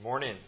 Morning.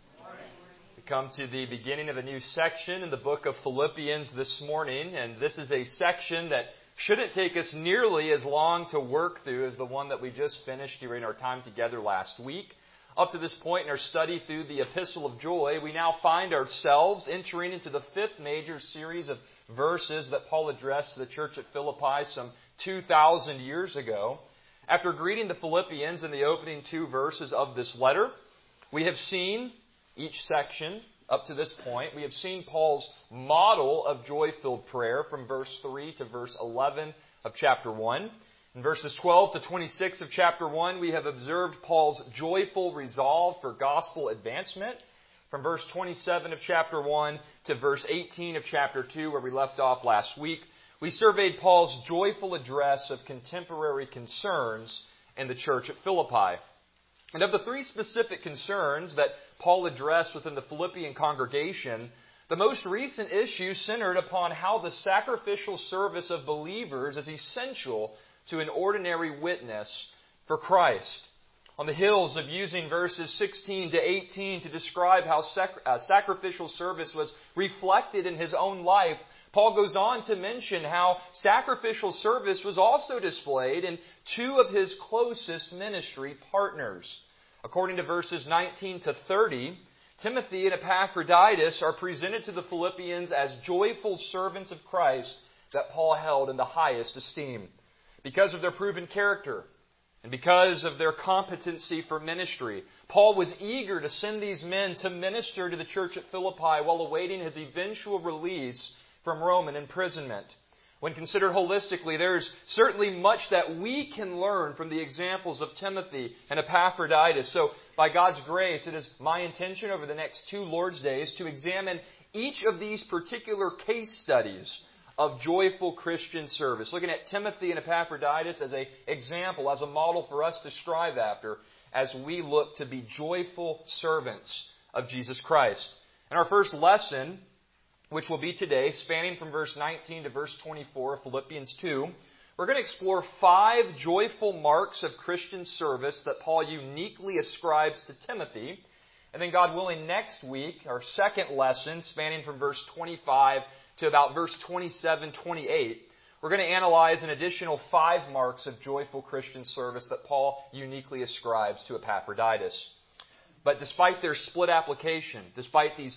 We come to the beginning of a new section in the book of Philippians this morning, and this is a section that shouldn't take us nearly as long to work through as the one that we just finished during our time together last week. Up to this point in our study through the Epistle of Joy, we now find ourselves entering into the fifth major series of verses that Paul addressed to the church at Philippi some 2,000 years ago. After greeting the Philippians in the opening two verses of this letter, we have seen each section up to this point. We have seen Paul's model of joy-filled prayer from verse 3 to verse 11 of chapter 1. In verses 12 to 26 of chapter 1, we have observed Paul's joyful resolve for gospel advancement. From verse 27 of chapter 1 to verse 18 of chapter 2, where we left off last week, we surveyed Paul's joyful address of contemporary concerns in the church at Philippi. And of the three specific concerns that Paul addressed within the Philippian congregation, the most recent issue centered upon how the sacrificial service of believers is essential to an ordinary witness for Christ. On the heels of using verses 16 to 18 to describe how sacrificial service was reflected in his own life, Paul goes on to mention how sacrificial service was also displayed in two of his closest ministry partners. According to verses 19 to 30, Timothy and Epaphroditus are presented to the Philippians as joyful servants of Christ that Paul held in the highest esteem. Because of their proven character and because of their competency for ministry, Paul was eager to send these men to minister to the church at Philippi while awaiting his eventual release from Roman imprisonment. When considered holistically, there is certainly much that we can learn from the examples of Timothy and Epaphroditus. So, by God's grace, it is my intention over the next 2 Lord's Days to examine each of these particular case studies of joyful Christian service, looking at Timothy and Epaphroditus as an example, as a model for us to strive after as we look to be joyful servants of Jesus Christ. In our first lesson, which will be today, spanning from verse 19 to verse 24 of Philippians 2, we're going to explore 5 joyful marks of Christian service that Paul uniquely ascribes to Timothy. And then, God willing, next week, our second lesson, spanning from verse 25 to about verse 27, 28, we're going to analyze an additional 5 marks of joyful Christian service that Paul uniquely ascribes to Epaphroditus. But despite their split application, despite these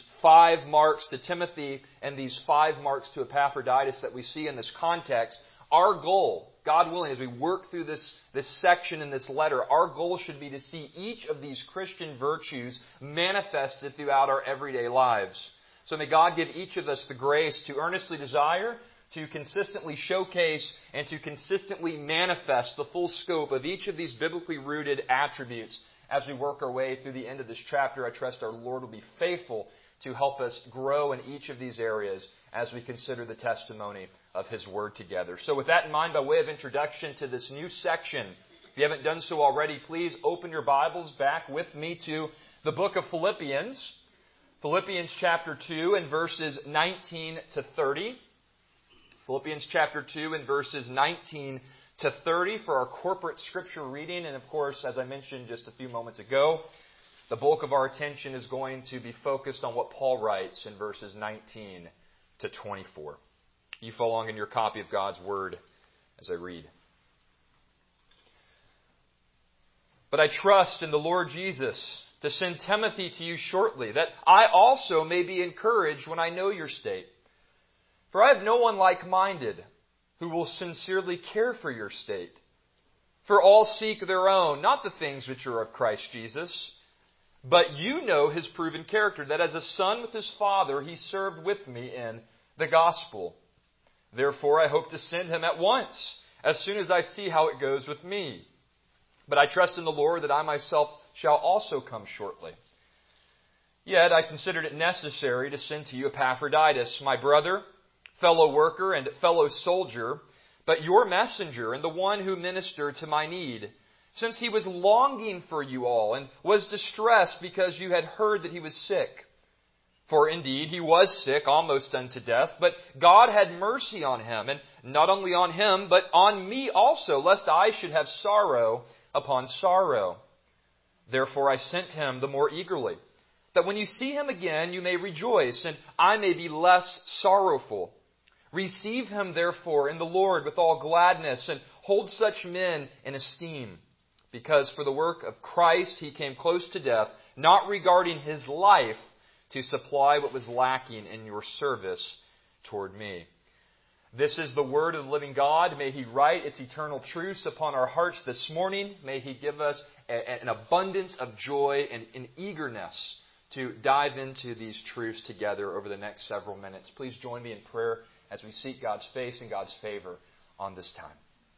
5 marks to Timothy and these 5 marks to Epaphroditus that we see in this context, our goal, God willing, as we work through this section in this letter, our goal should be to see each of these Christian virtues manifested throughout our everyday lives. So may God give each of us the grace to earnestly desire, to consistently showcase, and to consistently manifest the full scope of each of these biblically rooted attributes. As we work our way through the end of this chapter, I trust our Lord will be faithful to help us grow in each of these areas as we consider the testimony of His Word together. So with that in mind, by way of introduction to this new section, if you haven't done so already, please open your Bibles back with me to the book of Philippians. Philippians chapter 2 and verses 19 to 30. Philippians chapter 2 and verses 19 to 30 for our corporate scripture reading. And of course, as I mentioned just a few moments ago, the bulk of our attention is going to be focused on what Paul writes in verses 19 to 24. You follow along in your copy of God's Word as I read. But I trust in the Lord Jesus to send Timothy to you shortly, that I also may be encouraged when I know your state. For I have no one like-minded who will sincerely care for your state. For all seek their own, not the things which are of Christ Jesus. But you know his proven character, that as a son with his father, he served with me in the gospel. Therefore, I hope to send him at once, as soon as I see how it goes with me. But I trust in the Lord that I myself shall also come shortly. Yet I considered it necessary to send to you Epaphroditus, my brother, fellow worker and fellow soldier, but your messenger and the one who ministered to my need, since he was longing for you all and was distressed because you had heard that he was sick. For indeed he was sick, almost unto death, but God had mercy on him, and not only on him, but on me also, lest I should have sorrow upon sorrow. Therefore I sent him the more eagerly, that when you see him again you may rejoice, and I may be less sorrowful. Receive him therefore in the Lord with all gladness, and hold such men in esteem. Because for the work of Christ he came close to death, not regarding his life, to supply what was lacking in your service toward me. This is the word of the living God. May He write its eternal truths upon our hearts this morning. May He give us an abundance of joy and an eagerness to dive into these truths together over the next several minutes. Please join me in prayer as we seek God's face and God's favor on this time.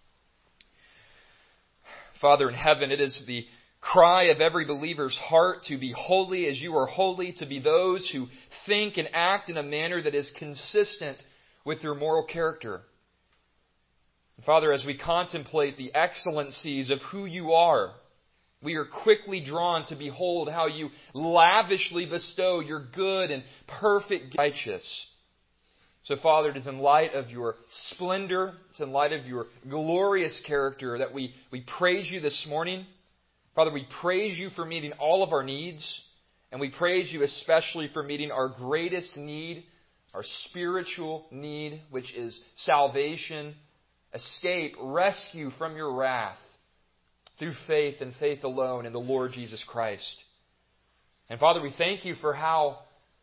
Father in heaven, it is the cry of every believer's heart to be holy as you are holy, to be those who think and act in a manner that is consistent with your moral character. Father, as we contemplate the excellencies of who you are, we are quickly drawn to behold how you lavishly bestow your good and perfect righteous. So, Father, it is in light of your splendor, it's in light of your glorious character that we praise you this morning. Father, we praise you for meeting all of our needs, and we praise you especially for meeting our greatest need, our spiritual need, which is salvation, escape, rescue from your wrath through faith and faith alone in the Lord Jesus Christ. And Father, we thank you for how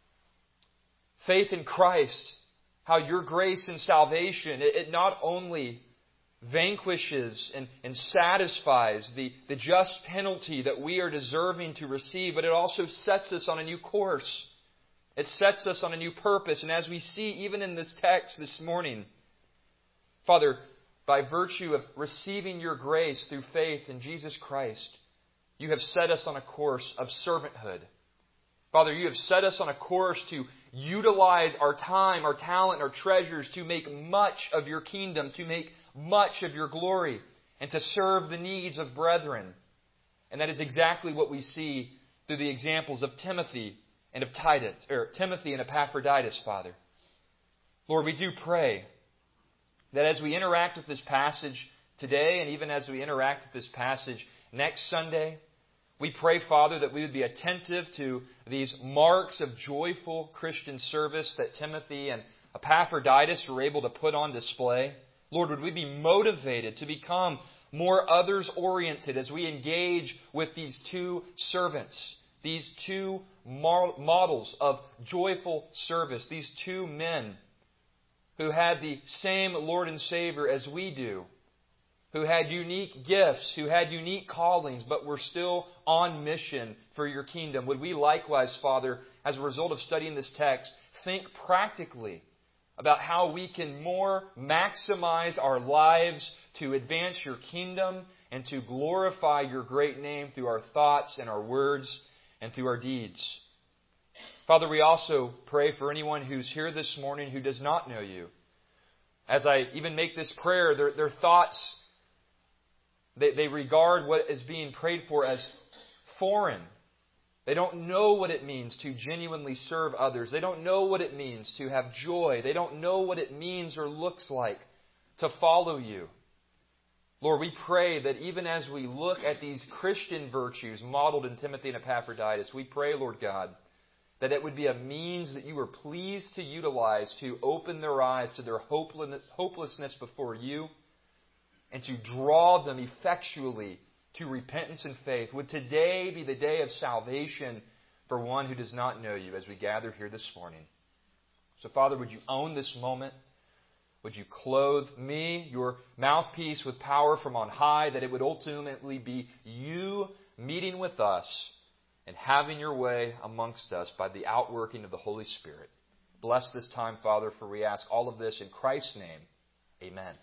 faith in Christ, how your grace and salvation, it not only vanquishes and satisfies the just penalty that we are deserving to receive, but it also sets us on a new course. It sets us on a new purpose. And as we see even in this text this morning, Father, by virtue of receiving your grace through faith in Jesus Christ, you have set us on a course of servanthood. Father, you have set us on a course to utilize our time, our talent, our treasures to make much of your kingdom, to make much of your glory, and to serve the needs of brethren. And that is exactly what we see through the examples of Timothy and of Timothy and Epaphroditus, Father. Lord, we do pray that as we interact with this passage today, and even as we interact with this passage next Sunday, we pray, Father, that we would be attentive to these marks of joyful Christian service that Timothy and Epaphroditus were able to put on display. Lord, would we be motivated to become more others-oriented as we engage with these two servants, these two models of joyful service, these two men who had the same Lord and Savior as we do, who had unique gifts, who had unique callings, but were still on mission for your kingdom. Would we likewise, Father, as a result of studying this text, think practically about how we can more maximize our lives to advance your kingdom and to glorify your great name through our thoughts and our words and through our deeds. Father, we also pray for anyone who's here this morning who does not know you. As I even make this prayer, their thoughts, they regard what is being prayed for as foreign. They don't know what it means to genuinely serve others. They don't know what it means to have joy. They don't know what it means or looks like to follow you. Lord, we pray that even as we look at these Christian virtues modeled in Timothy and Epaphroditus, we pray, Lord God, that it would be a means that you were pleased to utilize to open their eyes to their hopelessness before you and to draw them effectually to repentance and faith. Would today be the day of salvation for one who does not know you as we gather here this morning. So, Father, would you own this moment? Would you clothe me, your mouthpiece, with power from on high, that it would ultimately be you meeting with us and having your way amongst us by the outworking of the Holy Spirit. Bless this time, Father, for we ask all of this in Christ's name. Amen.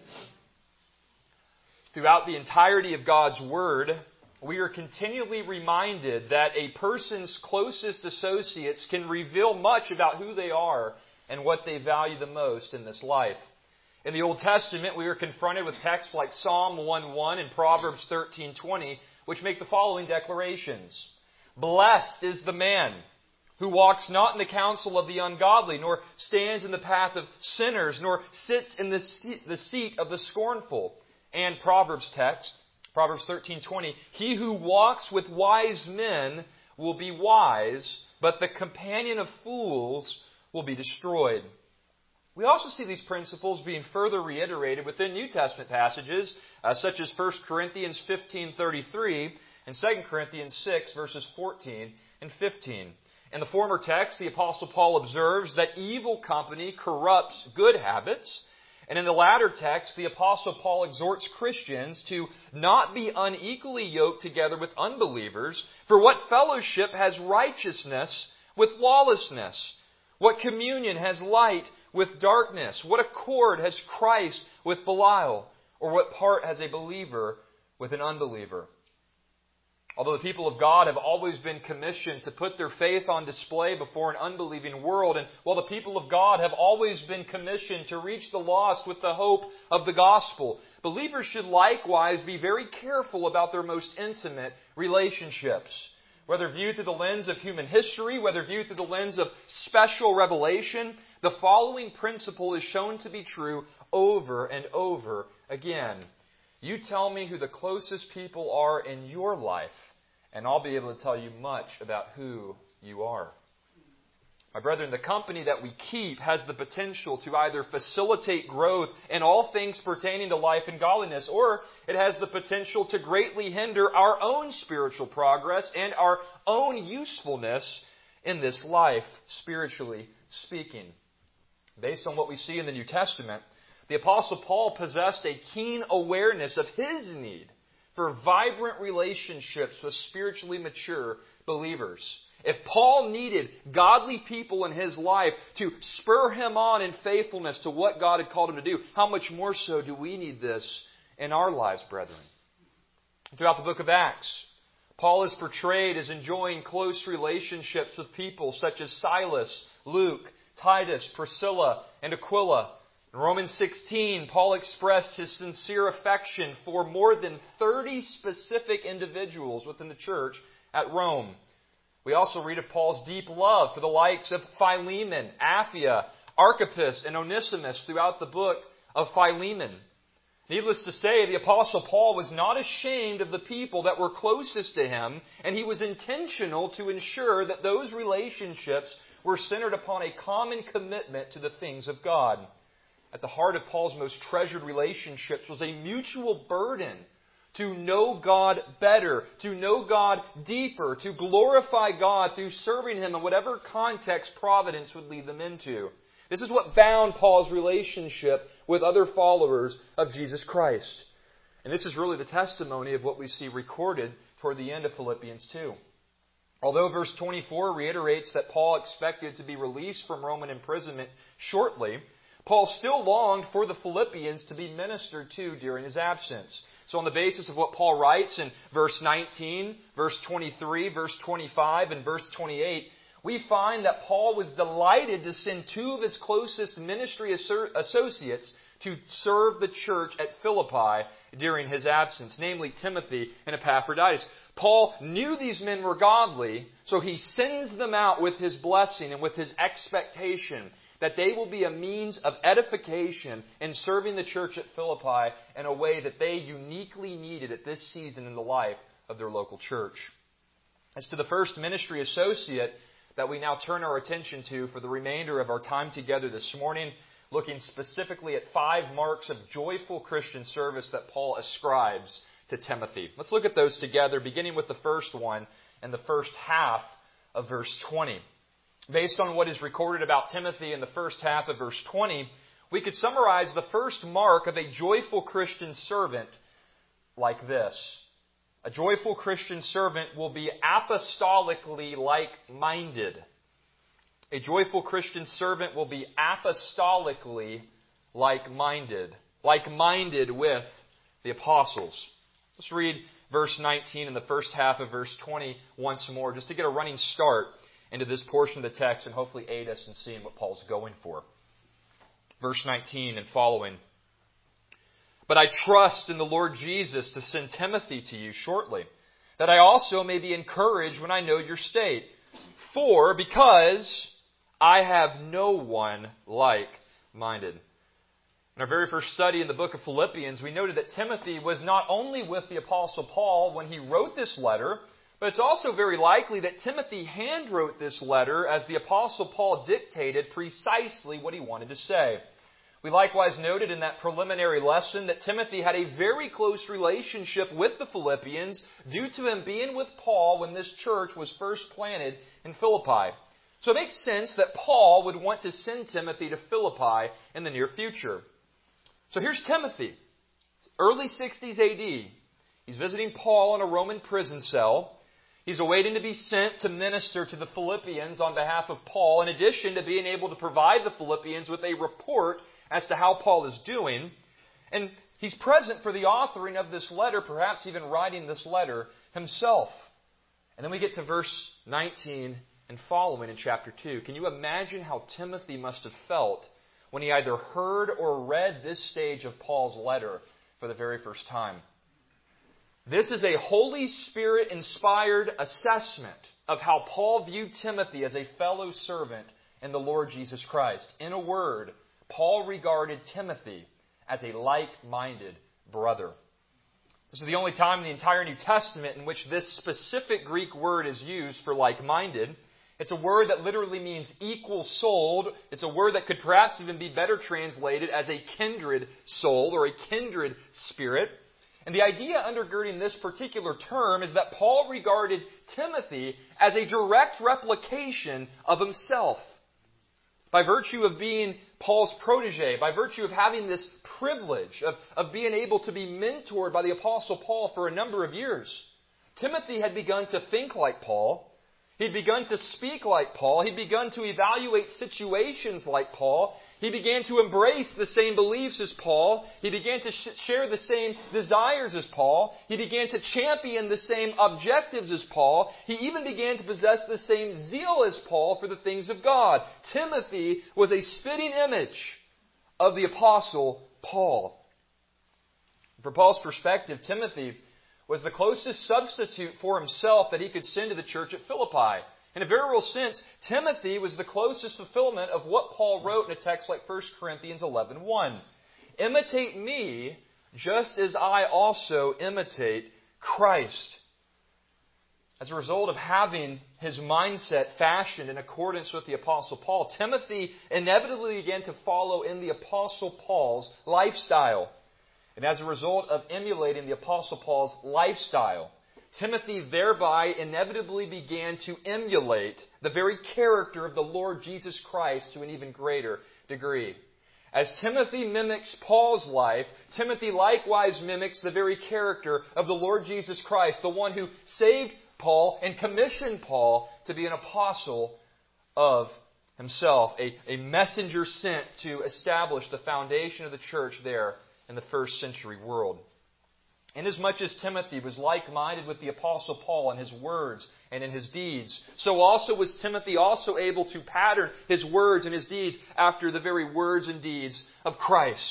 Throughout the entirety of God's Word, we are continually reminded that a person's closest associates can reveal much about who they are and what they value the most in this life. In the Old Testament, we are confronted with texts like Psalm 1:1 and Proverbs 13:20, which make the following declarations. Blessed is the man who walks not in the counsel of the ungodly, nor stands in the path of sinners, nor sits in the seat of the scornful. And Proverbs text, Proverbs 13:20, he who walks with wise men will be wise, but the companion of fools will be destroyed. We also see these principles being further reiterated within New Testament passages, such as 1 Corinthians 15:33 and 2 Corinthians 6, verses 14 and 15. In the former text, the Apostle Paul observes that evil company corrupts good habits. And in the latter text, the Apostle Paul exhorts Christians to not be unequally yoked together with unbelievers. For what fellowship has righteousness with lawlessness? What communion has light with darkness? What accord has Christ with Belial? Or what part has a believer with an unbeliever? Although the people of God have always been commissioned to put their faith on display before an unbelieving world, and while the people of God have always been commissioned to reach the lost with the hope of the gospel, believers should likewise be very careful about their most intimate relationships. Whether viewed through the lens of human history, whether viewed through the lens of special revelation, the following principle is shown to be true over and over again. You tell me who the closest people are in your life, and I'll be able to tell you much about who you are. My brethren, the company that we keep has the potential to either facilitate growth in all things pertaining to life and godliness, or it has the potential to greatly hinder our own spiritual progress and our own usefulness in this life, spiritually speaking. Based on what we see in the New Testament, the Apostle Paul possessed a keen awareness of his need for vibrant relationships with spiritually mature believers. If Paul needed godly people in his life to spur him on in faithfulness to what God had called him to do, how much more so do we need this in our lives, brethren? Throughout the book of Acts, Paul is portrayed as enjoying close relationships with people such as Silas, Luke, Titus, Priscilla, and Aquila. In Romans 16, Paul expressed his sincere affection for more than 30 specific individuals within the church at Rome. We also read of Paul's deep love for the likes of Philemon, Apphia, Archippus, and Onesimus throughout the book of Philemon. Needless to say, the Apostle Paul was not ashamed of the people that were closest to him, and he was intentional to ensure that those relationships were centered upon a common commitment to the things of God. At the heart of Paul's most treasured relationships was a mutual burden to know God better, to know God deeper, to glorify God through serving Him in whatever context providence would lead them into. This is what bound Paul's relationship with other followers of Jesus Christ. And this is really the testimony of what we see recorded toward the end of Philippians 2. Although verse 24 reiterates that Paul expected to be released from Roman imprisonment shortly, Paul still longed for the Philippians to be ministered to during his absence. So on the basis of what Paul writes in verse 19, verse 23, verse 25, and verse 28, we find that Paul was delighted to send two of his closest ministry associates to serve the church at Philippi during his absence, namely Timothy and Epaphroditus. Paul knew these men were godly, so he sends them out with his blessing and with his expectation that they will be a means of edification in serving the church at Philippi in a way that they uniquely needed at this season in the life of their local church. As to the first ministry associate that we now turn our attention to for the remainder of our time together this morning, looking specifically at 5 marks of joyful Christian service that Paul ascribes to Timothy. Let's look at those together, beginning with the first one in the first half of verse 20. Based on what is recorded about Timothy in the first half of verse 20, we could summarize the first mark of a joyful Christian servant like this. A joyful Christian servant will be apostolically like-minded. A joyful Christian servant will be apostolically like-minded. Like-minded with the apostles. Let's read verse 19 and the first half of verse 20 once more, just to get a running start into this portion of the text and hopefully aid us in seeing what Paul's going for. Verse 19 and following. But I trust in the Lord Jesus to send Timothy to you shortly, that I also may be encouraged when I know your state. Because I have no one like-minded. In our very first study in the book of Philippians, we noted that Timothy was not only with the Apostle Paul when he wrote this letter, but it's also very likely that Timothy handwrote this letter as the Apostle Paul dictated precisely what he wanted to say. We likewise noted in that preliminary lesson that Timothy had a very close relationship with the Philippians due to him being with Paul when this church was first planted in Philippi. So it makes sense that Paul would want to send Timothy to Philippi in the near future. So here's Timothy, early 60s AD. He's visiting Paul in a Roman prison cell. He's awaiting to be sent to minister to the Philippians on behalf of Paul, in addition to being able to provide the Philippians with a report as to how Paul is doing. And he's present for the authoring of this letter, perhaps even writing this letter himself. And then we get to verse 19 and following in chapter 2. Can you imagine how Timothy must have felt when he either heard or read this stage of Paul's letter for the very first time? This is a Holy Spirit-inspired assessment of how Paul viewed Timothy as a fellow servant in the Lord Jesus Christ. In a word, Paul regarded Timothy as a like-minded brother. This is the only time in the entire New Testament in which this specific Greek word is used for like-minded. It's a word that literally means equal-souled. It's a word that could perhaps even be better translated as a kindred soul or a kindred spirit. And the idea undergirding this particular term is that Paul regarded Timothy as a direct replication of himself. By virtue of being Paul's protege, by virtue of having this privilege of being able to be mentored by the Apostle Paul for a number of years, Timothy had begun to think like Paul. He'd begun to speak like Paul. He'd begun to evaluate situations like Paul. He began to embrace the same beliefs as Paul. He began to share the same desires as Paul. He began to champion the same objectives as Paul. He even began to possess the same zeal as Paul for the things of God. Timothy was a spitting image of the Apostle Paul. From Paul's perspective, Timothy was the closest substitute for himself that he could send to the church at Philippi. In a very real sense, Timothy was the closest fulfillment of what Paul wrote in a text like 1 Corinthians 11:1. Imitate me just as I also imitate Christ. As a result of having his mindset fashioned in accordance with the Apostle Paul, Timothy inevitably began to follow in the Apostle Paul's lifestyle. And as a result of emulating the Apostle Paul's lifestyle, Timothy thereby inevitably began to emulate the very character of the Lord Jesus Christ to an even greater degree. As Timothy mimics Paul's life, Timothy likewise mimics the very character of the Lord Jesus Christ, the one who saved Paul and commissioned Paul to be an apostle of himself, a messenger sent to establish the foundation of the church there in the first century world. Inasmuch as Timothy was like-minded with the Apostle Paul in his words and in his deeds, so also was Timothy also able to pattern his words and his deeds after the very words and deeds of Christ.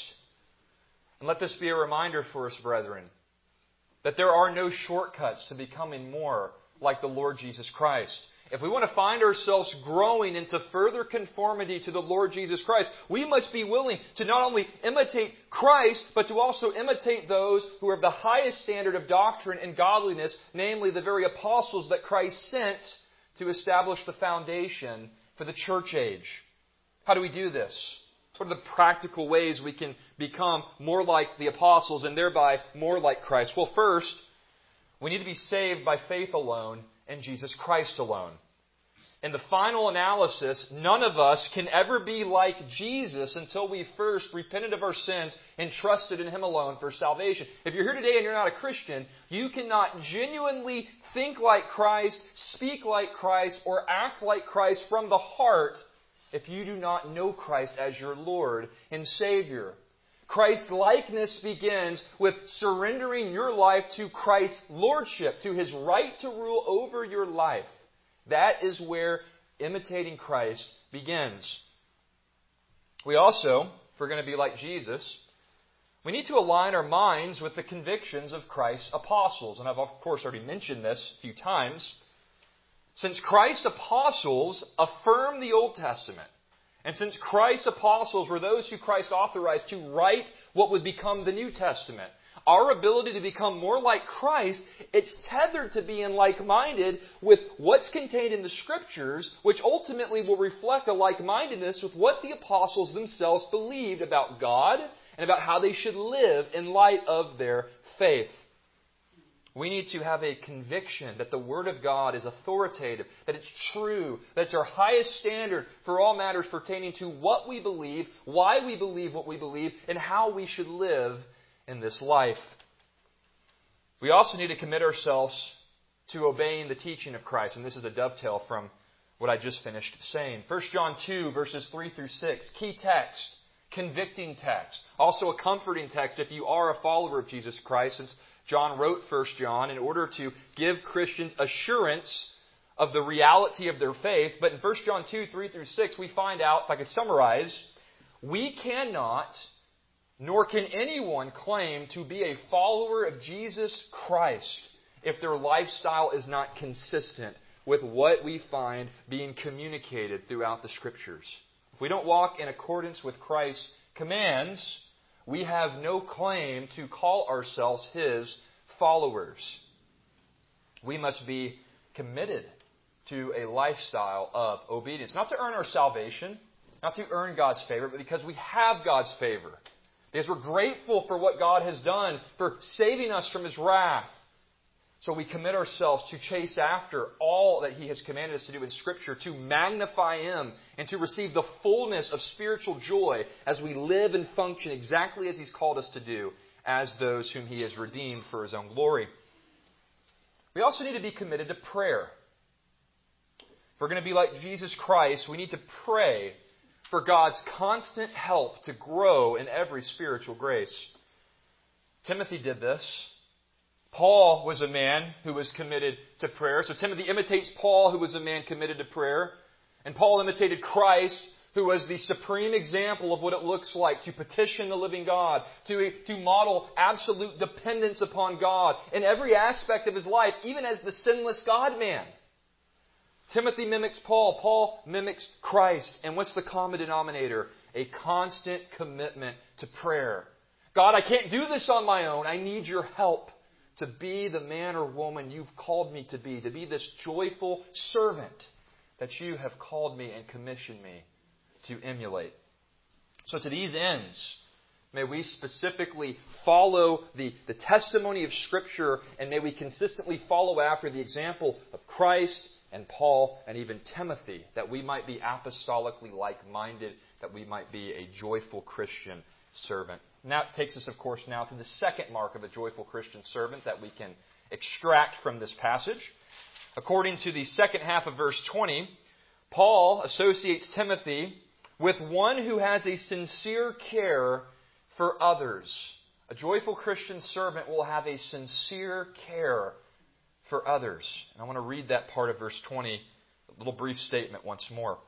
And let this be a reminder for us, brethren, that there are no shortcuts to becoming more like the Lord Jesus Christ. If we want to find ourselves growing into further conformity to the Lord Jesus Christ, we must be willing to not only imitate Christ, but to also imitate those who are of the highest standard of doctrine and godliness, namely the very apostles that Christ sent to establish the foundation for the church age. How do we do this? What are the practical ways we can become more like the apostles and thereby more like Christ? Well, first, we need to be saved by faith alone and Jesus Christ alone. In the final analysis, none of us can ever be like Jesus until we first repented of our sins and trusted in Him alone for salvation. If you're here today and you're not a Christian, you cannot genuinely think like Christ, speak like Christ, or act like Christ from the heart if you do not know Christ as your Lord and Savior. Christ's likeness begins with surrendering your life to Christ's lordship, to His right to rule over your life. That is where imitating Christ begins. We also, if we're going to be like Jesus, we need to align our minds with the convictions of Christ's apostles. And I've, of course, already mentioned this a few times. Since Christ's apostles affirm the Old Testament, And since Christ's apostles were those who Christ authorized to write what would become the New Testament, our ability to become more like Christ, it's tethered to being like-minded with what's contained in the Scriptures, which ultimately will reflect a like-mindedness with what the apostles themselves believed about God and about how they should live in light of their faith. We need to have a conviction that the Word of God is authoritative, that it's true, that it's our highest standard for all matters pertaining to what we believe, why we believe what we believe, and how we should live in this life. We also need to commit ourselves to obeying the teaching of Christ, and this is a dovetail from what I just finished saying. 1 John 2, verses 3 through 6, key text, convicting text, also a comforting text if you are a follower of Jesus Christ, since John wrote 1 John in order to give Christians assurance of the reality of their faith. But in 1 John 2, 3 through 6, we find out, if I could summarize, we cannot, nor can anyone claim to be a follower of Jesus Christ if their lifestyle is not consistent with what we find being communicated throughout the Scriptures. If we don't walk in accordance with Christ's commands, we have no claim to call ourselves His followers. We must be committed to a lifestyle of obedience. Not to earn our salvation, not to earn God's favor, but because we have God's favor. Because we're grateful for what God has done, for saving us from His wrath. So we commit ourselves to chase after all that He has commanded us to do in Scripture, to magnify Him and to receive the fullness of spiritual joy as we live and function exactly as He's called us to do as those whom He has redeemed for His own glory. We also need to be committed to prayer. If we're going to be like Jesus Christ, we need to pray for God's constant help to grow in every spiritual grace. Timothy did this. Paul was a man who was committed to prayer. So Timothy imitates Paul, who was a man committed to prayer. And Paul imitated Christ, who was the supreme example of what it looks like to petition the living God, to model absolute dependence upon God in every aspect of his life, even as the sinless God-man. Timothy mimics Paul. Paul mimics Christ. And what's the common denominator? A constant commitment to prayer. God, I can't do this on my own. I need your help to be the man or woman you've called me to be this joyful servant that you have called me and commissioned me to emulate. So to these ends, may we specifically follow the testimony of Scripture, and may we consistently follow after the example of Christ and Paul and even Timothy, that we might be apostolically like-minded, that we might be a joyful Christian servant. And that takes us, of course, now to the second mark of a joyful Christian servant that we can extract from this passage. According to the second half of verse 20, Paul associates Timothy with one who has a sincere care for others. A joyful Christian servant will have a sincere care for others. And I want to read that part of verse 20, a little brief statement once more.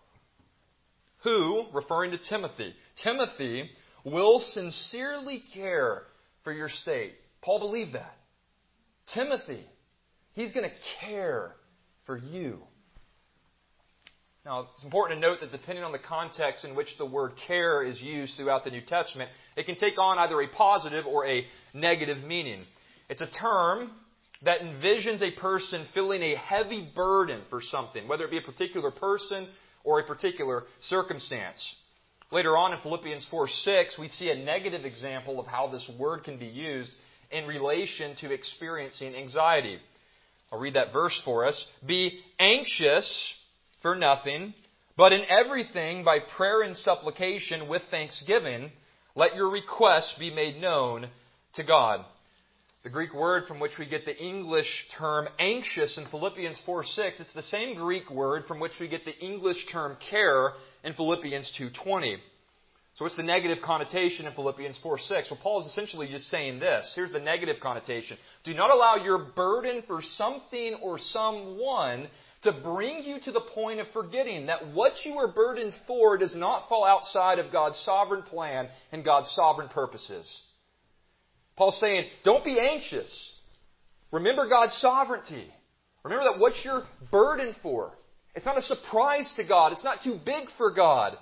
Who, referring to Timothy, Timothy will sincerely care for your state. Paul believed that. Timothy, he's going to care for you. Now, it's important to note that depending on the context in which the word care is used throughout the New Testament, it can take on either a positive or a negative meaning. It's a term that envisions a person feeling a heavy burden for something, whether it be a particular person or a particular circumstance. Later on in Philippians 4:6, we see a negative example of how this word can be used in relation to experiencing anxiety. I'll read that verse for us. Be anxious for nothing, but in everything by prayer and supplication with thanksgiving, let your requests be made known to God. The Greek word from which we get the English term anxious in Philippians 4:6, it's the same Greek word from which we get the English term care in Philippians 2:20. So what's the negative connotation in Philippians 4:6? Well, Paul is essentially just saying this. Here's the negative connotation. Do not allow your burden for something or someone to bring you to the point of forgetting that what you are burdened for does not fall outside of God's sovereign plan and God's sovereign purposes. Paul's saying, don't be anxious. Remember God's sovereignty. Remember that what you're burdened for, it's not a surprise to God. It's not too big for God.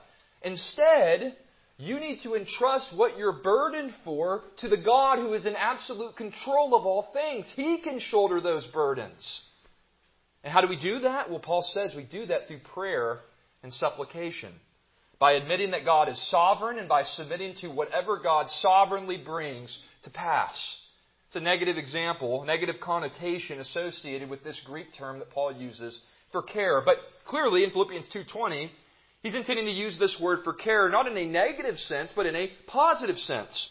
Instead, you need to entrust what you're burdened for to the God who is in absolute control of all things. He can shoulder those burdens. And how do we do that? Well, Paul says we do that through prayer and supplication. By admitting that God is sovereign and by submitting to whatever God sovereignly brings to pass. It's a negative example, negative connotation associated with this Greek term that Paul uses for care. But clearly in Philippians 2:20, he's intending to use this word for care not in a negative sense, but in a positive sense.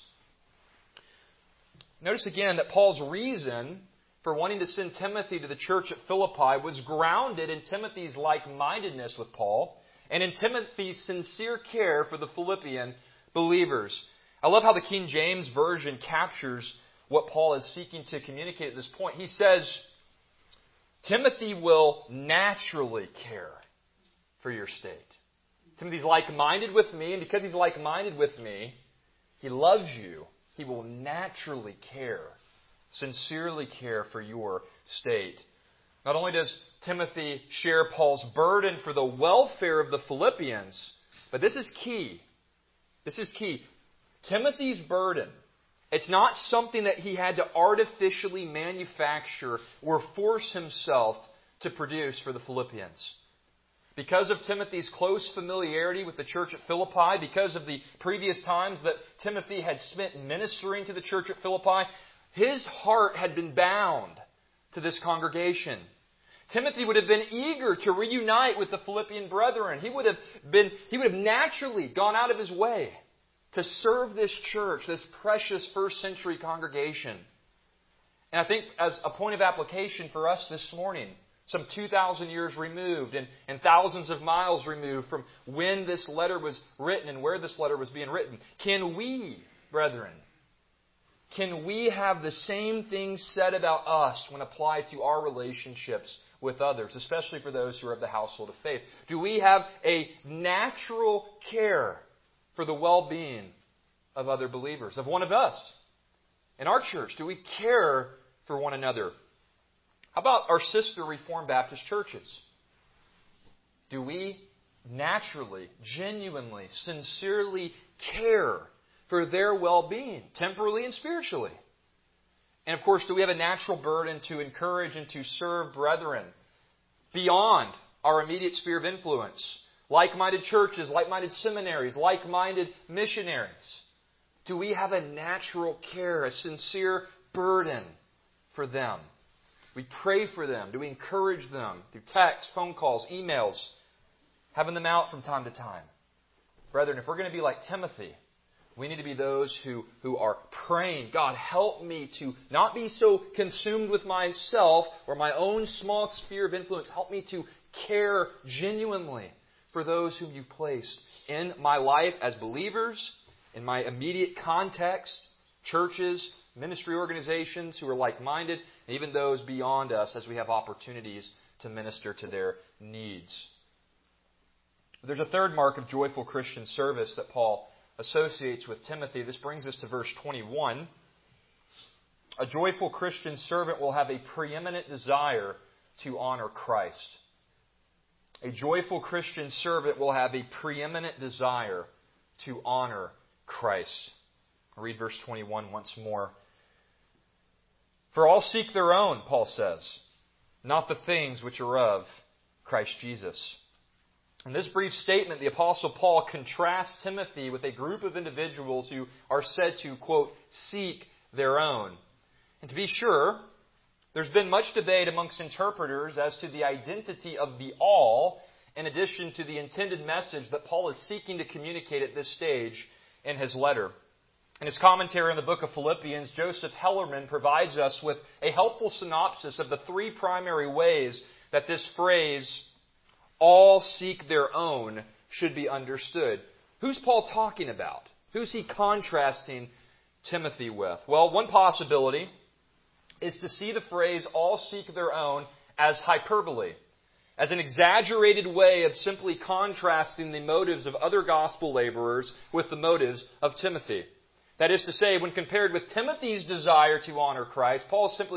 Notice again that Paul's reason for wanting to send Timothy to the church at Philippi was grounded in Timothy's like-mindedness with Paul and in Timothy's sincere care for the Philippian believers. I love how the King James Version captures what Paul is seeking to communicate at this point. He says, Timothy will naturally care for your state. Timothy's like-minded with me, and because he's like-minded with me, he loves you. He will naturally care, sincerely care for your state. Not only does Timothy share Paul's burden for the welfare of the Philippians, but this is key. This is key. Timothy's burden, it's not something that he had to artificially manufacture or force himself to produce for the Philippians. Because of Timothy's close familiarity with the church at Philippi, because of the previous times that Timothy had spent ministering to the church at Philippi, his heart had been bound to this congregation. Timothy would have been eager to reunite with the Philippian brethren. He would have naturally gone out of his way to serve this church, this precious first century congregation. And I think as a point of application for us this morning, some 2,000 years removed and thousands of miles removed from when this letter was written and where this letter was being written, can we, brethren, can we have the same things said about us when applied to our relationships with others, especially for those who are of the household of faith? Do we have a natural care for the well-being of other believers, of one of us? In our church, do we care for one another? How about our sister Reformed Baptist churches? Do we naturally, genuinely, sincerely care for their well-being, temporally and spiritually? And of course, do we have a natural burden to encourage and to serve brethren beyond our immediate sphere of influence? Like-minded churches, like-minded seminaries, like-minded missionaries. Do we have a natural care, a sincere burden for them? We pray for them. Do we encourage them through texts, phone calls, emails, having them out from time to time? Brethren, if we're going to be like Timothy, we need to be those who are praying, God, help me to not be so consumed with myself or my own small sphere of influence. Help me to care genuinely for those whom you've placed in my life as believers, in my immediate context, churches, ministry organizations who are like-minded, and even those beyond us as we have opportunities to minister to their needs. There's a third mark of joyful Christian service that Paul associates with Timothy. This brings us to verse 21. A joyful Christian servant will have a preeminent desire to honor Christ. A joyful Christian servant will have a preeminent desire to honor Christ. I'll read verse 21 once more. For all seek their own, Paul says, not the things which are of Christ Jesus. In this brief statement, the Apostle Paul contrasts Timothy with a group of individuals who are said to, quote, seek their own. And to be sure, there's been much debate amongst interpreters as to the identity of the all, in addition to the intended message that Paul is seeking to communicate at this stage in his letter. In his commentary on the book of Philippians, Joseph Hellerman provides us with a helpful synopsis of the three primary ways that this phrase, all seek their own, should be understood. Who's Paul talking about? Who's he contrasting Timothy with? Well, one possibility is to see the phrase, all seek their own, as hyperbole, as an exaggerated way of simply contrasting the motives of other gospel laborers with the motives of Timothy. That is to say, when compared with Timothy's desire to honor Christ, Paul is simply saying,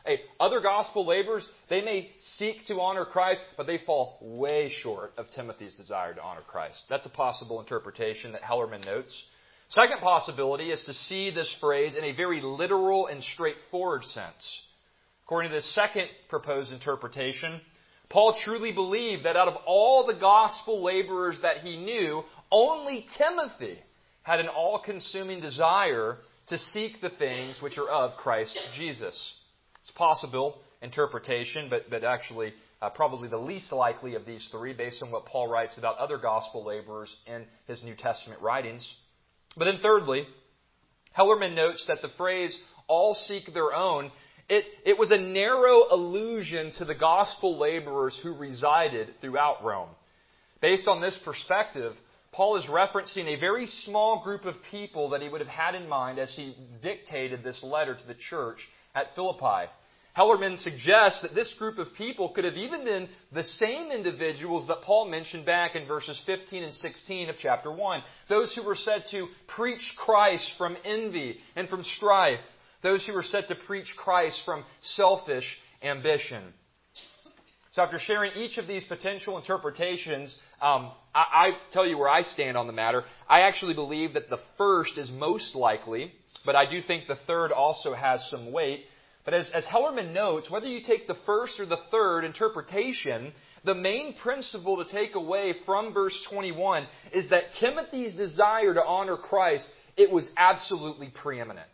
Other gospel laborers, they may seek to honor Christ, but they fall way short of Timothy's desire to honor Christ. That's a possible interpretation that Hellerman notes. Second possibility is to see this phrase in a very literal and straightforward sense. According to this second proposed interpretation, Paul truly believed that out of all the gospel laborers that he knew, only Timothy had an all-consuming desire to seek the things which are of Christ Jesus. It's a possible interpretation, but actually probably the least likely of these three based on what Paul writes about other gospel laborers in his New Testament writings. But then thirdly, Hellerman notes that the phrase, all seek their own, it was a narrow allusion to the gospel laborers who resided throughout Rome. Based on this perspective, Paul is referencing a very small group of people that he would have had in mind as he dictated this letter to the church at Philippi. Hellerman suggests that this group of people could have even been the same individuals that Paul mentioned back in verses 15 and 16 of chapter 1. Those who were said to preach Christ from envy and from strife. Those who were said to preach Christ from selfish ambition. So after sharing each of these potential interpretations, I tell you where I stand on the matter. I actually believe that the first is most likely, but I do think the third also has some weight. But as Hellerman notes, whether you take the first or the third interpretation, the main principle to take away from verse 21 is that Timothy's desire to honor Christ, it was absolutely preeminent.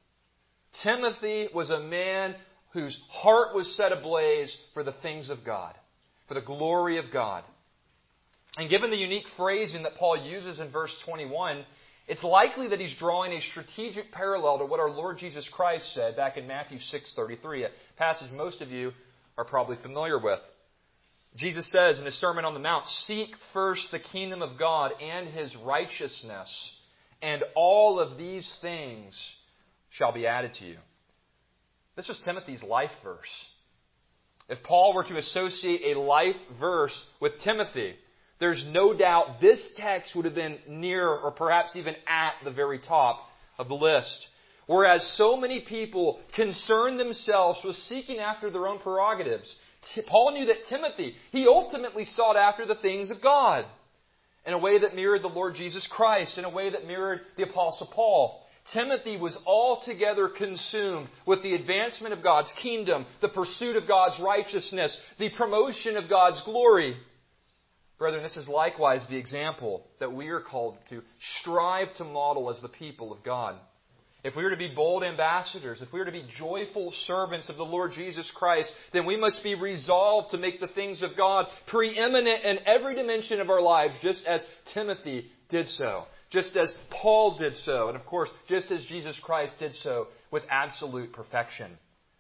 Timothy was a man whose heart was set ablaze for the things of God, for the glory of God. And given the unique phrasing that Paul uses in verse 21, it's likely that he's drawing a strategic parallel to what our Lord Jesus Christ said back in Matthew 6:33, a passage most of you are probably familiar with. Jesus says in His Sermon on the Mount, "Seek first the kingdom of God and His righteousness, and all of these things shall be added to you." This was Timothy's life verse. If Paul were to associate a life verse with Timothy, there's no doubt this text would have been near or perhaps even at the very top of the list. Whereas so many people concern themselves with seeking after their own prerogatives, Paul knew that Timothy, he ultimately sought after the things of God in a way that mirrored the Lord Jesus Christ, in a way that mirrored the Apostle Paul. Timothy was altogether consumed with the advancement of God's kingdom, the pursuit of God's righteousness, the promotion of God's glory. Brethren, this is likewise the example that we are called to strive to model as the people of God. If we are to be bold ambassadors, if we are to be joyful servants of the Lord Jesus Christ, then we must be resolved to make the things of God preeminent in every dimension of our lives, just as Timothy did so. Just as Paul did so, and of course, just as Jesus Christ did so with absolute perfection.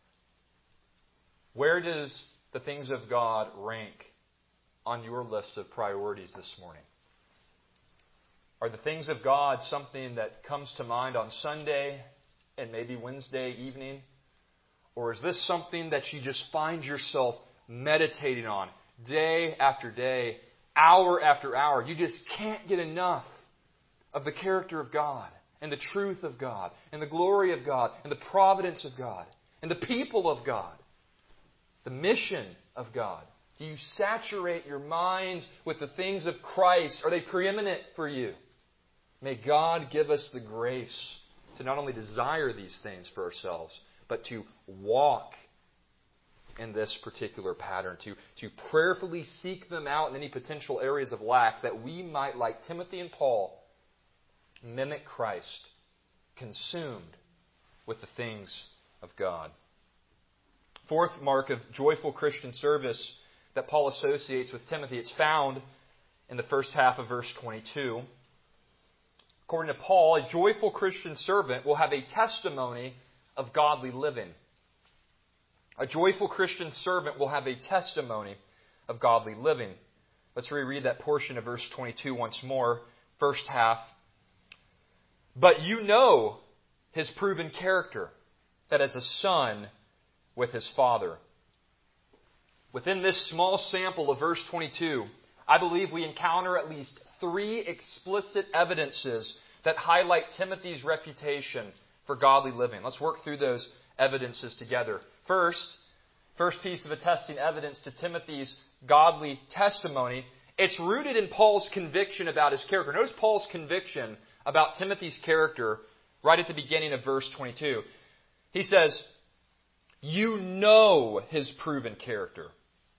Where does the things of God rank on your list of priorities this morning? Are the things of God something that comes to mind on Sunday and maybe Wednesday evening? Or is this something that you just find yourself meditating on day after day, hour after hour? You just can't get enough of the character of God and the truth of God and the glory of God and the providence of God and the people of God, the mission of God. Do you saturate your minds with the things of Christ? Are they preeminent for you? May God give us the grace to not only desire these things for ourselves, but to walk in this particular pattern, to prayerfully seek them out in any potential areas of lack, that we might, like Timothy and Paul, mimic Christ, consumed with the things of God. Fourth mark of joyful Christian service that Paul associates with Timothy, it's found in the first half of verse 22. According to Paul, a joyful Christian servant will have a testimony of godly living. A joyful Christian servant will have a testimony of godly living. Let's reread that portion of verse 22 once more. First half. But you know his proven character, that as a son with his father. Within this small sample of verse 22, I believe we encounter at least three explicit evidences that highlight Timothy's reputation for godly living. Let's work through those evidences together. First piece of attesting evidence to Timothy's godly testimony, it's rooted in Paul's conviction about his character. Notice Paul's conviction about Timothy's character right at the beginning of verse 22. He says, "You know his proven character."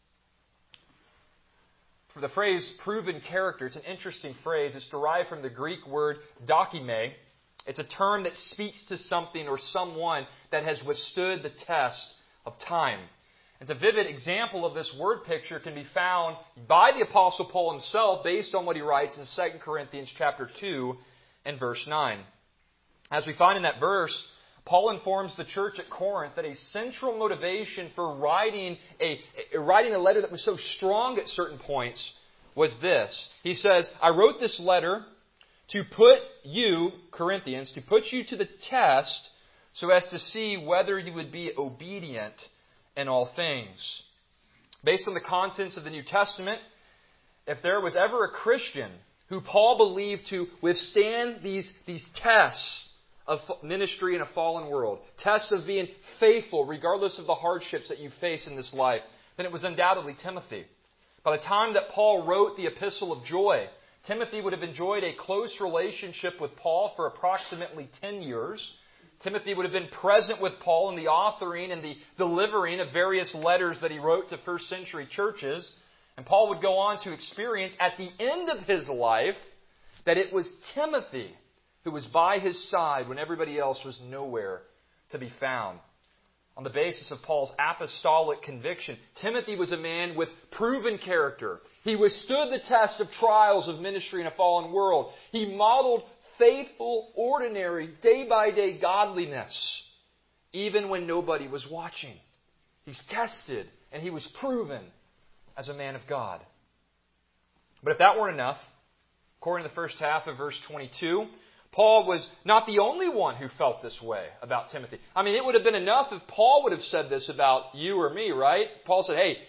For the phrase proven character, it's an interesting phrase. It's derived from the Greek word dokime. It's a term that speaks to something or someone that has withstood the test of time. And a vivid example of this word picture can be found by the Apostle Paul himself based on what he writes in 2 Corinthians chapter 2 and verse 9. As we find in that verse, Paul informs the church at Corinth that a central motivation for writing a letter that was so strong at certain points was this. He says, "I wrote this letter to put you, Corinthians, to put you to the test so as to see whether you would be obedient in all things." Based on the contents of the New Testament, if there was ever a Christian who Paul believed to withstand these tests of ministry in a fallen world, tests of being faithful regardless of the hardships that you face in this life, then it was undoubtedly Timothy. By the time that Paul wrote the Epistle of Joy, Timothy would have enjoyed a close relationship with Paul for approximately 10 years. Timothy would have been present with Paul in the authoring and the delivering of various letters that he wrote to first century churches. And Paul would go on to experience at the end of his life that it was Timothy who was by his side when everybody else was nowhere to be found. On the basis of Paul's apostolic conviction, Timothy was a man with proven character. He withstood the test of trials of ministry in a fallen world. He modeled faithful, ordinary, day-by-day godliness, even when nobody was watching. He's tested, and he was proven as a man of God. But if that weren't enough, according to the first half of verse 22, Paul was not the only one who felt this way about Timothy. I mean, it would have been enough if Paul would have said this about you or me, right? Paul said, "Hey,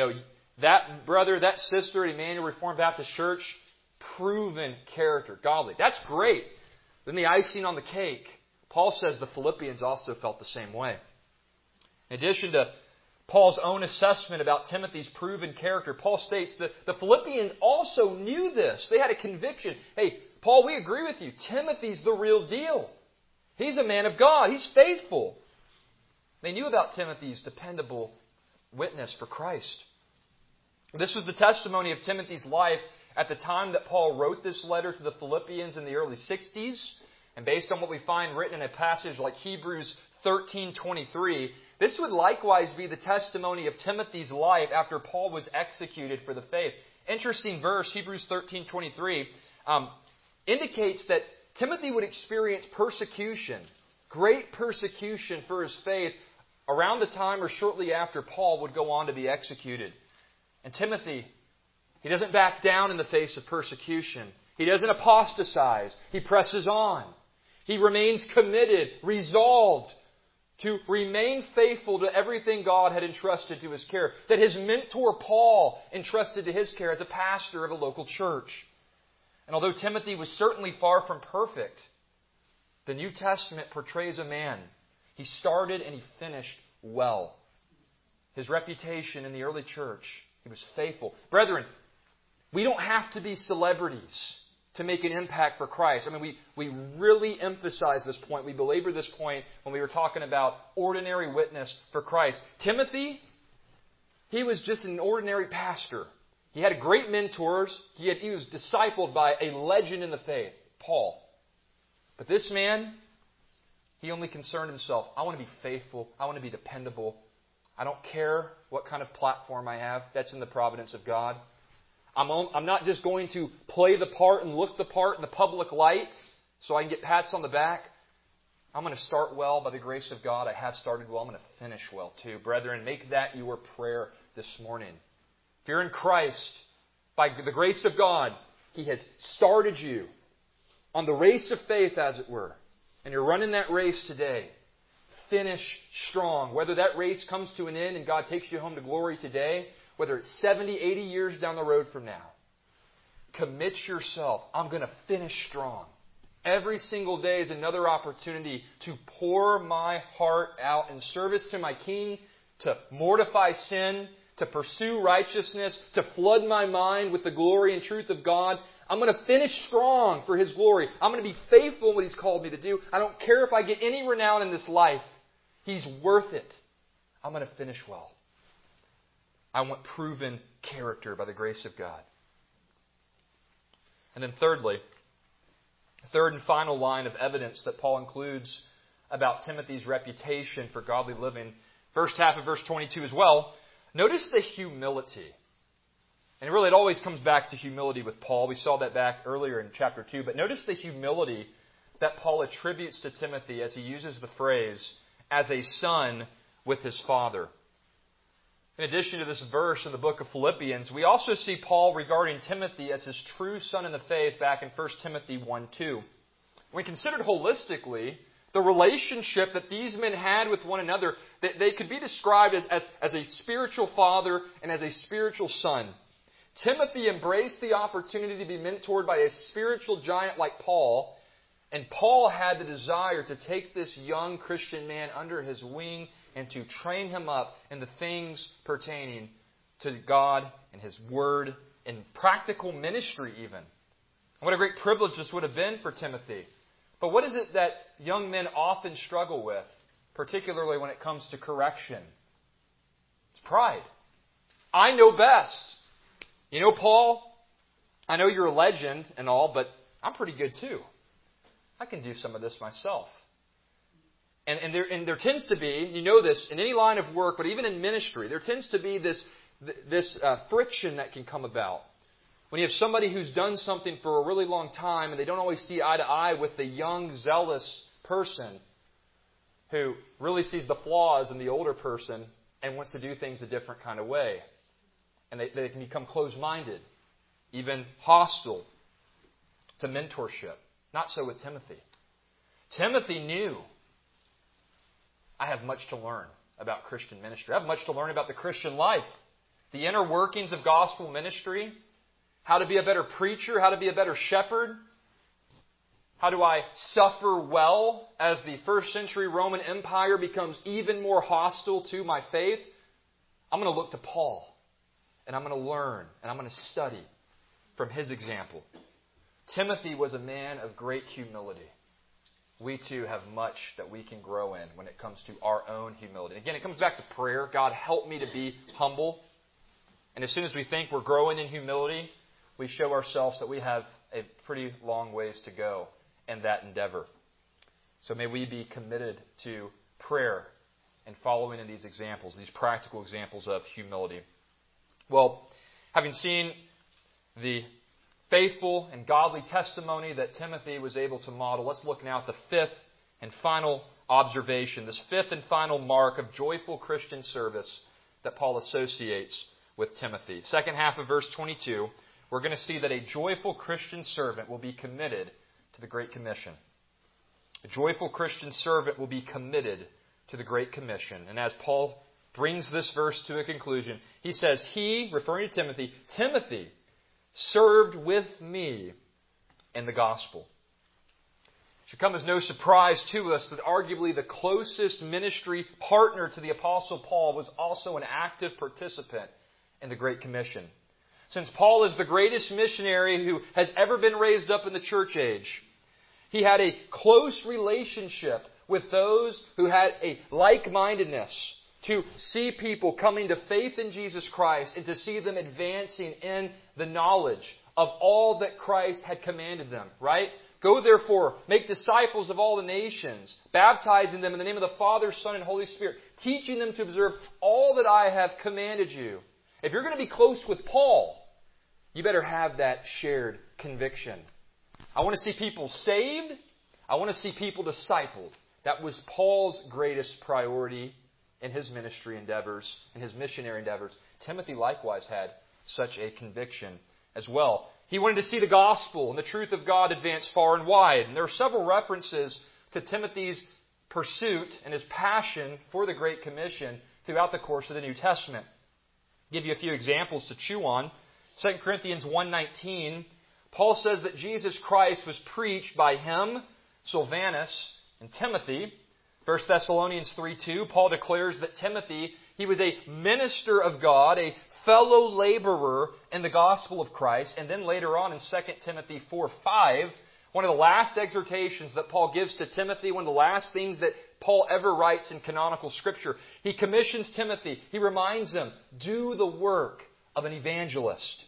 that brother, that sister at Emmanuel Reformed Baptist Church, proven character, godly." That's great. Then the icing on the cake, Paul says the Philippians also felt the same way. In addition to Paul's own assessment about Timothy's proven character, Paul states that the Philippians also knew this. They had a conviction. Hey, Paul, we agree with you. Timothy's the real deal. He's a man of God. He's faithful. They knew about Timothy's dependable witness for Christ. This was the testimony of Timothy's life at the time that Paul wrote this letter to the Philippians in the early 60s. And based on what we find written in a passage like Hebrews 13:23, this would likewise be the testimony of Timothy's life after Paul was executed for the faith. Interesting verse, Hebrews 13:23, indicates that Timothy would experience persecution, great persecution for his faith around the time or shortly after Paul would go on to be executed. And Timothy, he doesn't back down in the face of persecution. He doesn't apostatize. He presses on. He remains committed, resolved to remain faithful to everything God had entrusted to his care, that his mentor Paul entrusted to his care as a pastor of a local church. And although Timothy was certainly far from perfect, the New Testament portrays a man. He started and he finished well. His reputation in the early church, he was faithful. Brethren, we don't have to be celebrities to make an impact for Christ. I mean, we really emphasize this point. We belabor this point when we were talking about ordinary witness for Christ. Timothy, he was just an ordinary pastor. He had great mentors. He was discipled by a legend in the faith, Paul. But this man, he only concerned himself. I want to be faithful. I want to be dependable. I don't care what kind of platform I have. That's in the providence of God. I'm not just going to play the part and look the part in the public light so I can get pats on the back. I'm going to start well by the grace of God. I have started well. I'm going to finish well too. Brethren, make that your prayer this morning. If you're in Christ, by the grace of God, He has started you on the race of faith, as it were. And you're running that race today. Finish strong. Whether that race comes to an end and God takes you home to glory today, whether it's 70, 80 years down the road from now, commit yourself. I'm going to finish strong. Every single day is another opportunity to pour my heart out in service to my King, to mortify sin, to pursue righteousness, to flood my mind with the glory and truth of God. I'm going to finish strong for His glory. I'm going to be faithful in what He's called me to do. I don't care if I get any renown in this life. He's worth it. I'm going to finish well. I want proven character by the grace of God. And then thirdly, third and final line of evidence that Paul includes about Timothy's reputation for godly living, first half of verse 22 as well. Notice the humility. And really it always comes back to humility with Paul. We saw that back earlier in chapter 2. But notice the humility that Paul attributes to Timothy as he uses the phrase, as a son with his father. In addition to this verse in the book of Philippians, we also see Paul regarding Timothy as his true son in the faith back in 1 Timothy 1:2. When considered holistically, the relationship that these men had with one another, they could be described as a spiritual father and as a spiritual son. Timothy embraced the opportunity to be mentored by a spiritual giant like Paul, and Paul had the desire to take this young Christian man under his wing and to train him up in the things pertaining to God and His Word and practical ministry even. What a great privilege this would have been for Timothy. But what is it that young men often struggle with, particularly when it comes to correction? It's pride. I know best. You know, Paul, I know you're a legend and all, but I'm pretty good too. I can do some of this myself. And there tends to be, you know this, in any line of work, but even in ministry, there tends to be this friction that can come about. When you have somebody who's done something for a really long time and they don't always see eye to eye with the young, zealous person who really sees the flaws in the older person and wants to do things a different kind of way. And they can become closed-minded, even hostile to mentorship. Not so with Timothy. Timothy knew, I have much to learn about Christian ministry. I have much to learn about the Christian life. The inner workings of gospel ministry. How to be a better preacher. How to be a better shepherd. How do I suffer well as the first century Roman Empire becomes even more hostile to my faith? I'm going to look to Paul. And I'm going to learn. And I'm going to study from his example. Timothy was a man of great humility. We too have much that we can grow in when it comes to our own humility. Again, it comes back to prayer. God, help me to be humble. And as soon as we think we're growing in humility, we show ourselves that we have a pretty long ways to go in that endeavor. So may we be committed to prayer and following in these examples, these practical examples of humility. Well, having seen the faithful and godly testimony that Timothy was able to model, let's look now at the fifth and final observation, this fifth and final mark of joyful Christian service that Paul associates with Timothy. Second half of verse 22, we're going to see that a joyful Christian servant will be committed to the Great Commission. A joyful Christian servant will be committed to the Great Commission. And as Paul brings this verse to a conclusion, he says, he, referring to Timothy, Timothy served with me in the gospel. It should come as no surprise to us that arguably the closest ministry partner to the Apostle Paul was also an active participant in the Great Commission. Since Paul is the greatest missionary who has ever been raised up in the church age, he had a close relationship with those who had a like-mindedness to see people coming to faith in Jesus Christ and to see them advancing in the knowledge of all that Christ had commanded them, right? Go therefore, make disciples of all the nations, baptizing them in the name of the Father, Son, and Holy Spirit, teaching them to observe all that I have commanded you. If you're going to be close with Paul, you better have that shared conviction. I want to see people saved. I want to see people discipled. That was Paul's greatest priority in his ministry endeavors, in his missionary endeavors. Timothy likewise had such a conviction as well. He wanted to see the gospel and the truth of God advance far and wide. And there are several references to Timothy's pursuit and his passion for the Great Commission throughout the course of the New Testament. I'll give you a few examples to chew on. 2 Corinthians 1:19, Paul says that Jesus Christ was preached by him, Silvanus, and Timothy. 1 Thessalonians 3:2, Paul declares that Timothy, he was a minister of God, a fellow laborer in the gospel of Christ. And then later on in 2 Timothy 4:5, one of the last exhortations that Paul gives to Timothy, one of the last things that Paul ever writes in canonical Scripture, he commissions Timothy. He reminds him, do the work of an evangelist.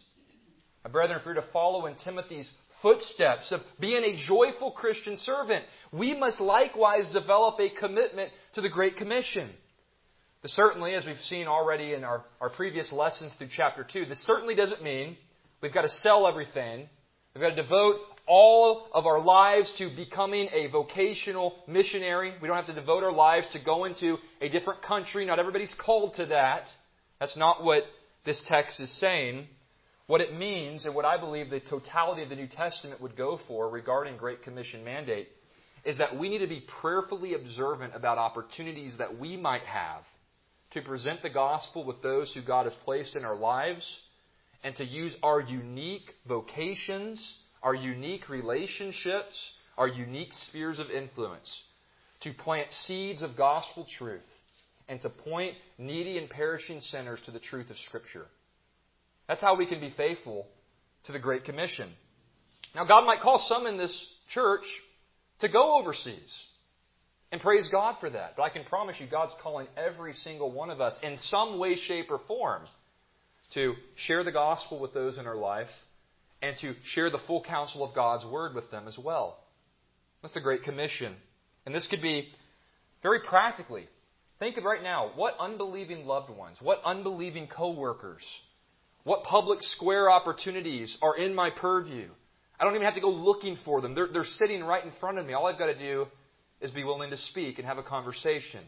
My brethren, if we're to follow in Timothy's footsteps of being a joyful Christian servant, we must likewise develop a commitment to the Great Commission. This certainly, as we've seen already in our previous lessons through chapter 2, this certainly doesn't mean we've got to sell everything. We've got to devote all of our lives to becoming a vocational missionary. We don't have to devote our lives to go into a different country. Not everybody's called to that. That's not what this text is saying. What it means, and what I believe the totality of the New Testament would go for regarding Great Commission mandate, is that we need to be prayerfully observant about opportunities that we might have to present the gospel with those who God has placed in our lives, and to use our unique vocations, our unique relationships, our unique spheres of influence to plant seeds of gospel truth and to point needy and perishing sinners to the truth of Scripture. That's how we can be faithful to the Great Commission. Now, God might call some in this church to go overseas. And praise God for that. But I can promise you, God's calling every single one of us in some way, shape, or form to share the gospel with those in our life and to share the full counsel of God's Word with them as well. That's the Great Commission. And this could be very practically. Think of right now, what unbelieving loved ones, what unbelieving co-workers, what public square opportunities are in my purview. I don't even have to go looking for them. They're sitting right in front of me. All I've got to do is be willing to speak and have a conversation.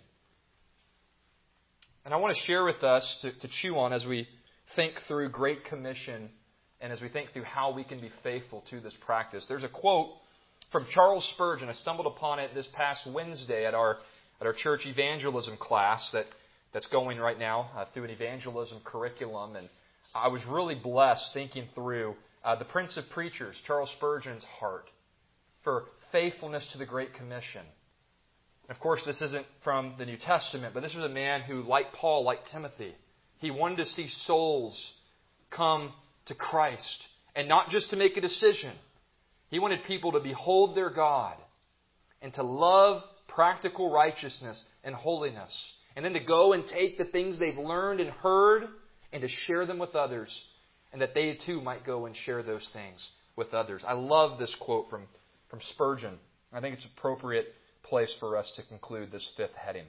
And I want to share with us to chew on as we think through Great Commission and as we think through how we can be faithful to this practice. There's a quote from Charles Spurgeon. I stumbled upon it this past Wednesday at our church evangelism class that's going right now through an evangelism curriculum. And I was really blessed thinking through the Prince of Preachers, Charles Spurgeon's heart for faithfulness to the Great Commission. And of course, this isn't from the New Testament, but this was a man who, like Paul, like Timothy, he wanted to see souls come to Christ. And not just to make a decision. He wanted people to behold their God and to love practical righteousness and holiness. And then to go and take the things they've learned and heard and to share them with others. And that they too might go and share those things with others. I love this quote from Spurgeon. I think it's an appropriate place for us to conclude this fifth heading.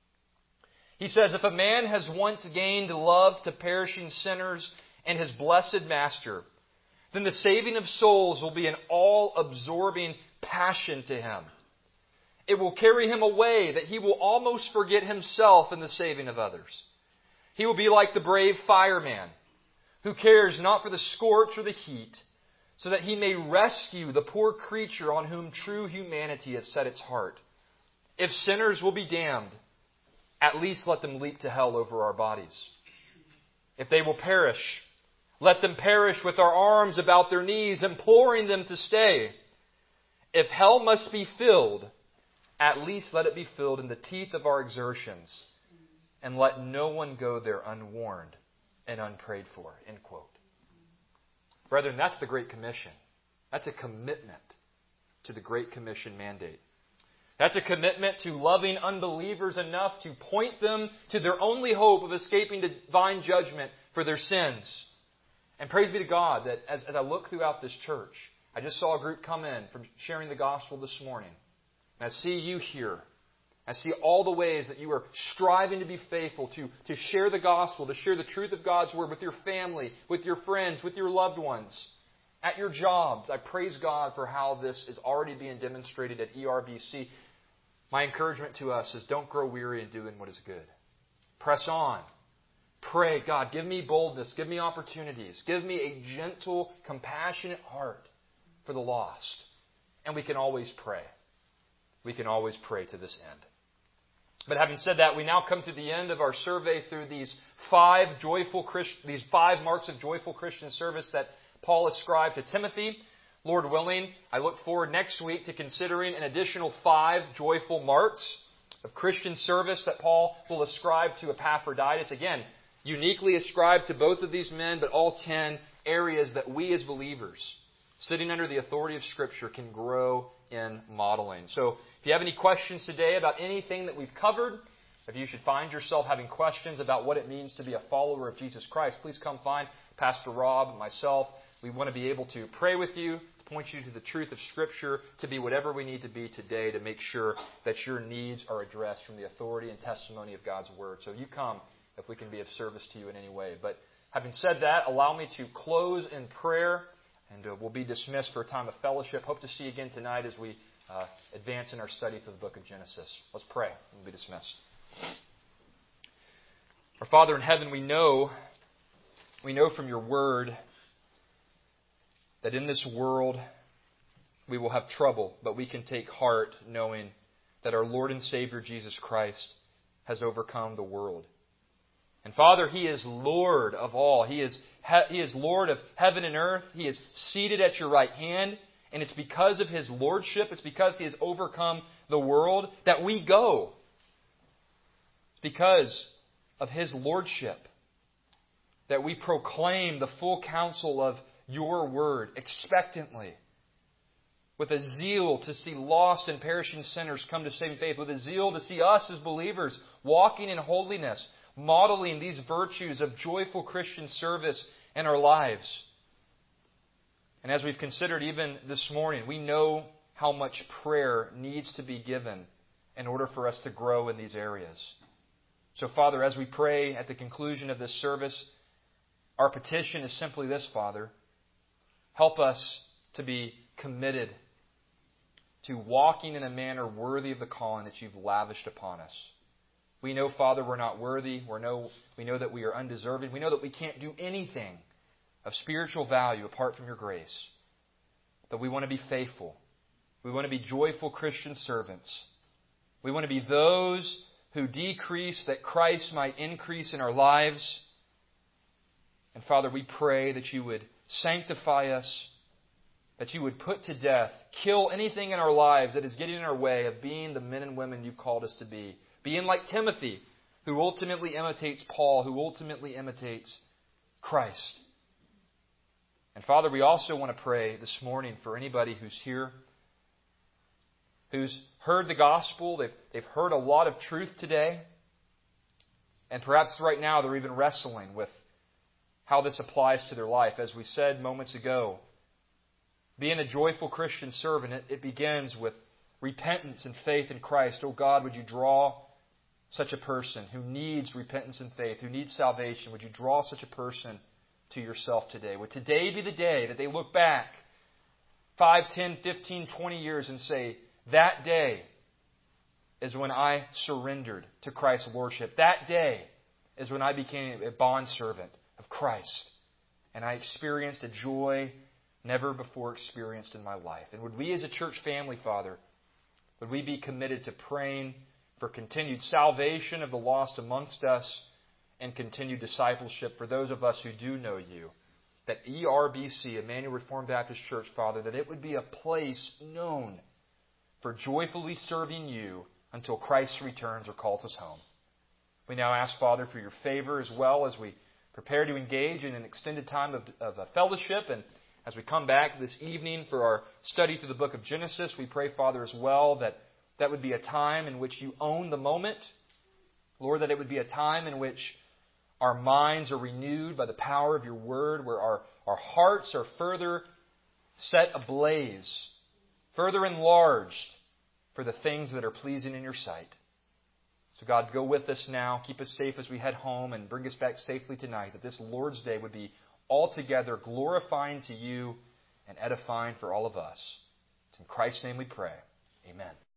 He says, if a man has once gained love to perishing sinners and his blessed Master, then the saving of souls will be an all-absorbing passion to him. It will carry him away that he will almost forget himself in the saving of others. He will be like the brave fireman who cares not for the scorch or the heat, so that he may rescue the poor creature on whom true humanity has set its heart. If sinners will be damned, at least let them leap to hell over our bodies. If they will perish, let them perish with our arms about their knees, imploring them to stay. If hell must be filled, at least let it be filled in the teeth of our exertions, and let no one go there unwarned and unprayed for. End quote. Brethren, that's the Great Commission. That's a commitment to the Great Commission mandate. That's a commitment to loving unbelievers enough to point them to their only hope of escaping divine judgment for their sins. And praise be to God that as I look throughout this church, I just saw a group come in from sharing the gospel this morning. And I see you here. I see all the ways that you are striving to be faithful, to share the gospel, to share the truth of God's Word with your family, with your friends, with your loved ones, at your jobs. I praise God for how this is already being demonstrated at ERBC. My encouragement to us is don't grow weary in doing what is good. Press on. Pray, God, give me boldness, give me opportunities, give me a gentle, compassionate heart for the lost. And we can always pray. We can always pray to this end. But having said that, we now come to the end of our survey through these five marks of joyful Christian service that Paul ascribed to Timothy. Lord willing, I look forward next week to considering an additional 5 joyful marks of Christian service that Paul will ascribe to Epaphroditus. Again, uniquely ascribed to both of these men, but all 10 areas that we as believers, sitting under the authority of Scripture, can grow in modeling. So if you have any questions today about anything that we've covered, if you should find yourself having questions about what it means to be a follower of Jesus Christ, please come find Pastor Rob and myself. We want to be able to pray with you, to point you to the truth of Scripture, to be whatever we need to be today to make sure that your needs are addressed from the authority and testimony of God's Word. So you come if we can be of service to you in any way. But having said that, allow me to close in prayer, and we'll be dismissed for a time of fellowship. Hope to see you again tonight as we advance in our study through the book of Genesis. Let's pray. We'll be dismissed. Our Father in heaven, we know from your Word that in this world we will have trouble, but we can take heart knowing that our Lord and Savior Jesus Christ has overcome the world. And Father, He is Lord of all. He is Lord of heaven and earth. He is seated at your right hand. And it's because of His Lordship, it's because He has overcome the world that we go. It's because of His Lordship that we proclaim the full counsel of your Word expectantly, with a zeal to see lost and perishing sinners come to saving faith, with a zeal to see us as believers walking in holiness, modeling these virtues of joyful Christian service in our lives. And as we've considered even this morning, we know how much prayer needs to be given in order for us to grow in these areas. So, Father, as we pray at the conclusion of this service, our petition is simply this, Father. Help us to be committed to walking in a manner worthy of the calling that you've lavished upon us. We know, Father, we're not worthy. We know that we are undeserving. We know that we can't do anything of spiritual value apart from your grace. But we want to be faithful. We want to be joyful Christian servants. We want to be those who decrease that Christ might increase in our lives. And Father, we pray that you would sanctify us, that you would put to death, kill anything in our lives that is getting in our way of being the men and women you've called us to be. Being like Timothy, who ultimately imitates Paul, who ultimately imitates Christ. And Father, we also want to pray this morning for anybody who's here, who's heard the gospel, they've heard a lot of truth today, and perhaps right now they're even wrestling with how this applies to their life. As we said moments ago, being a joyful Christian servant, it begins with repentance and faith in Christ. Oh God, would you draw such a person who needs repentance and faith, who needs salvation? Would you draw such a person to yourself today? Would today be the day that they look back 5, 10, 15, 20 years and say, that day is when I surrendered to Christ's Lordship. That day is when I became a bondservant of Christ. And I experienced a joy never before experienced in my life. And would we as a church family, Father, would we be committed to praying for continued salvation of the lost amongst us and continued discipleship for those of us who do know you? That ERBC, Emmanuel Reformed Baptist Church, Father, that it would be a place known for joyfully serving you until Christ returns or calls us home. We now ask, Father, for your favor as well as we prepare to engage in an extended time of fellowship. And as we come back this evening for our study through the book of Genesis, we pray, Father, as well that would be a time in which you own the moment. Lord, that it would be a time in which our minds are renewed by the power of your word, where our hearts are further set ablaze, further enlarged for the things that are pleasing in your sight. So God, go with us now. Keep us safe as we head home and bring us back safely tonight, that this Lord's Day would be altogether glorifying to you and edifying for all of us. It's in Christ's name we pray. Amen.